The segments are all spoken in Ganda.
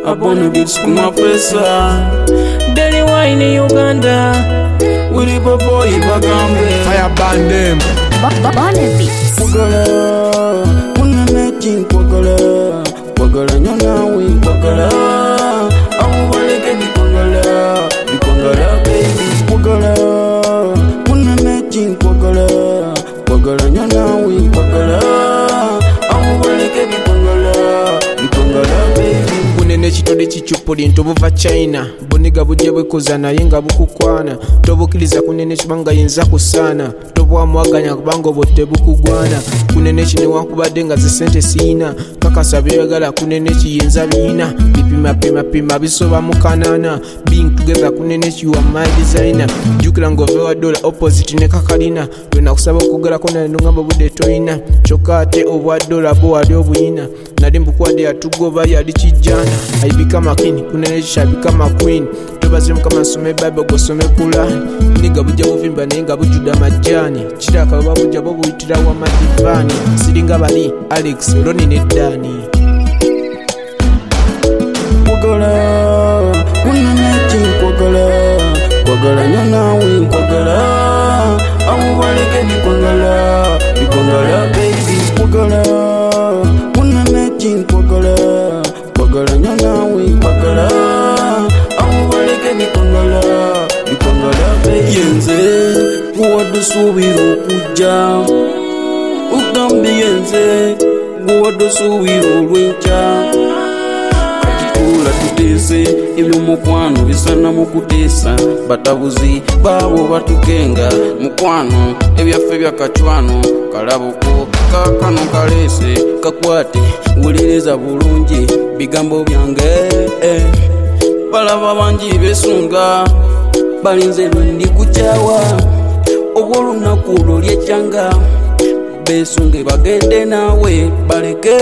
abone beats kumapesa Daily wine Uganda Willy Boy bagambe Fire band them Bonne Beats. Kwagala Unameti Kwagala nyonawi Kwagala Awubaleke bikwangala baby Kwagala Unameti Kwagala nyonawi Kwagala Awubaleke bikwangala baby Kunene chitode chichupuli ntobuva China Boniga bujye bwekoza naye nga bukukwana Tobukiliza kunene chibanga yenza kusana Tobwa mwaganya kubango bote bukugwana Kunene chine wakubadde nga zisente sina Kakasa byagala kunene chiyenza bina Pima bisoba mukanana Being together kunene chi you are my designer Jukira ngovewa dola opposite ne kakalina Lwena kusaba okugala kona nungamba bude toina Chokate obwa dola bo wali obuyina Nadi mbukwade yatugoba yali kijana I become a king, kunene chisha become a queen Tobazimu kama nsome Bible gosome Quran Niga bujja buvimba nenga bujuda majani Chiraka baba bujja bubuyitira wa madivani Siringa bali Alex, Roni ne Dani Kwagala Unameti Kwagala nyonawi Kwagala Awubaleke bikwangala baby Kwagala Unameti Kwagala nyonawi Kwagala Awubaleke bikwangala baby Yenze guwadusubira okujja Ugambi yenze guwadusubira olwenkya Kula tutese ebyomukwano bisana mukutesa batabuzi babo batukenga mukwano ebyaffe byakacwano kalabuko kakano kalese kakwate wuliriza bulungi bigambo byange balaba bangi besunga balinze lwendi kuchawa obwolunaku olwo lyekyanga besunge bagende nawe baleke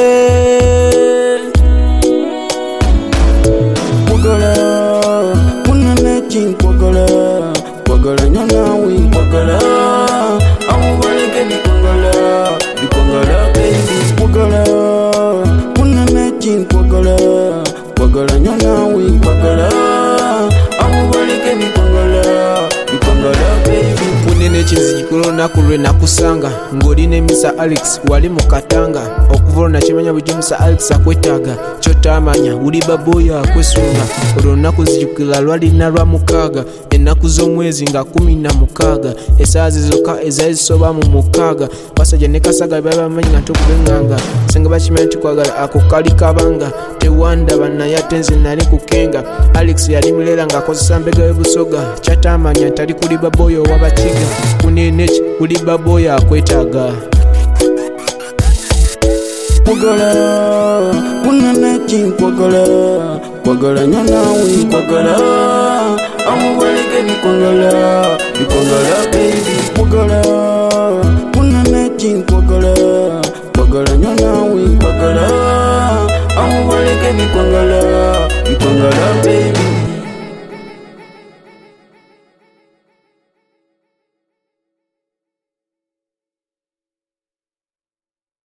Kwagala Unameti Kwagala nyonawi Kwagala Awubaleke bikwangala baby Kwagala Unameti Kwagala nyonawi Kwagala Awubaleke bikwangala baby Kunene chinzijikulu olunaku lwe nakusanga ng'olina emisa Alex wali mu Katanga okuva olwo nakimanya bujjo Mr. Alex akwetaaga kyotamanya uli baboyo akwesunga olwo olunaku nzijukira lwalina lwa mukaaga ennaku z'omwezi nga 16 essaawa zizokka ezaali zisoba mu 6 basajja ne Kasaga baba bamanyi nga tokubenganga senga bakimanya tukwagala ako kali kabanga tewandaba naye ate nze nali kukenga Alex yali mulera ng'akozesa mbega y'ebusoga kyatamanya tali kuli baboyo w'abakiga kuneneki kuli baboyo akwetaaga Kwagala Unameti Kwagala nyonawi Kwagala Awubaleke bikwangala